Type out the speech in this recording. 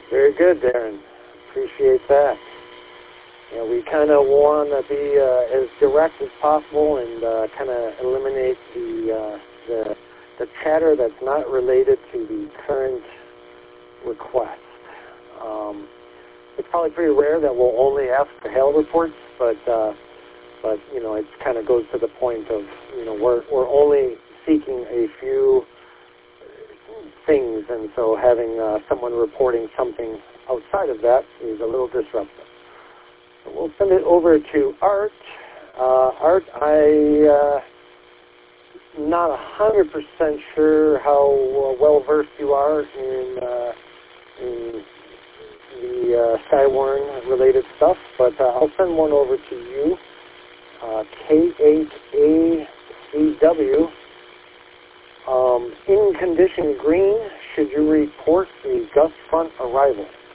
Very good, Darren. Appreciate that. We kind of want to be as direct as possible and kind of eliminate the chatter that's not related to the current request. It's probably pretty rare that we'll only ask for hail reports, but it kind of goes to the point of we're only seeking a few things, and so having someone reporting something outside of that is a little disruptive. So we'll send it over to Art. Art, I'm not 100% sure how well versed you are in the Skywarn related stuff, but I'll send one over to you. K8ACW. In condition green, should you report a gust front arrival?